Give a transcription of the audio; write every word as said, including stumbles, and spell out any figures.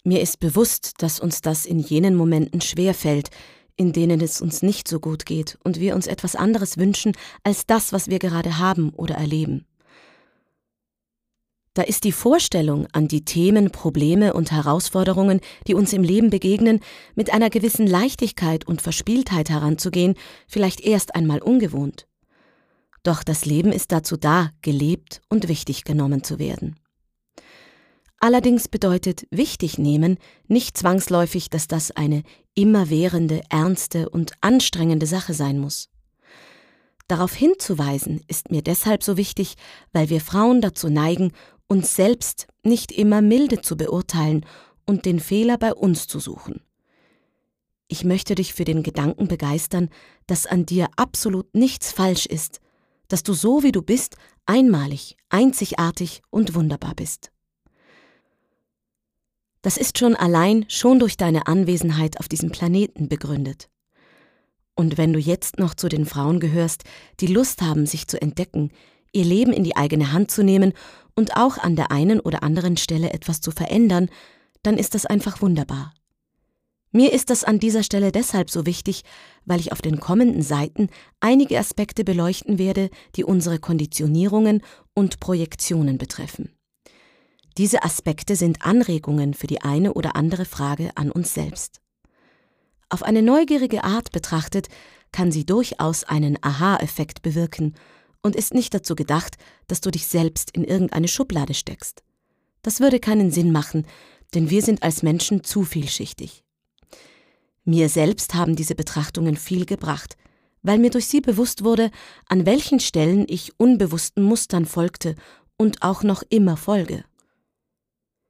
Mir ist bewusst, dass uns das in jenen Momenten schwerfällt, in denen es uns nicht so gut geht und wir uns etwas anderes wünschen als das, was wir gerade haben oder erleben. Da ist die Vorstellung, an die Themen, Probleme und Herausforderungen, die uns im Leben begegnen, mit einer gewissen Leichtigkeit und Verspieltheit heranzugehen, vielleicht erst einmal ungewohnt. Doch das Leben ist dazu da, gelebt und wichtig genommen zu werden. Allerdings bedeutet wichtig nehmen nicht zwangsläufig, dass das eine immerwährende, ernste und anstrengende Sache sein muss. Darauf hinzuweisen ist mir deshalb so wichtig, weil wir Frauen dazu neigen, uns selbst nicht immer milde zu beurteilen und den Fehler bei uns zu suchen. Ich möchte dich für den Gedanken begeistern, dass an dir absolut nichts falsch ist, dass du so wie du bist, einmalig, einzigartig und wunderbar bist. Das ist schon allein schon durch deine Anwesenheit auf diesem Planeten begründet. Und wenn du jetzt noch zu den Frauen gehörst, die Lust haben, sich zu entdecken, ihr Leben in die eigene Hand zu nehmen und auch an der einen oder anderen Stelle etwas zu verändern, dann ist das einfach wunderbar. Mir ist das an dieser Stelle deshalb so wichtig, weil ich auf den kommenden Seiten einige Aspekte beleuchten werde, die unsere Konditionierungen und Projektionen betreffen. Diese Aspekte sind Anregungen für die eine oder andere Frage an uns selbst. Auf eine neugierige Art betrachtet, kann sie durchaus einen Aha-Effekt bewirken und ist nicht dazu gedacht, dass du dich selbst in irgendeine Schublade steckst. Das würde keinen Sinn machen, denn wir sind als Menschen zu vielschichtig. Mir selbst haben diese Betrachtungen viel gebracht, weil mir durch sie bewusst wurde, an welchen Stellen ich unbewussten Mustern folgte und auch noch immer folge.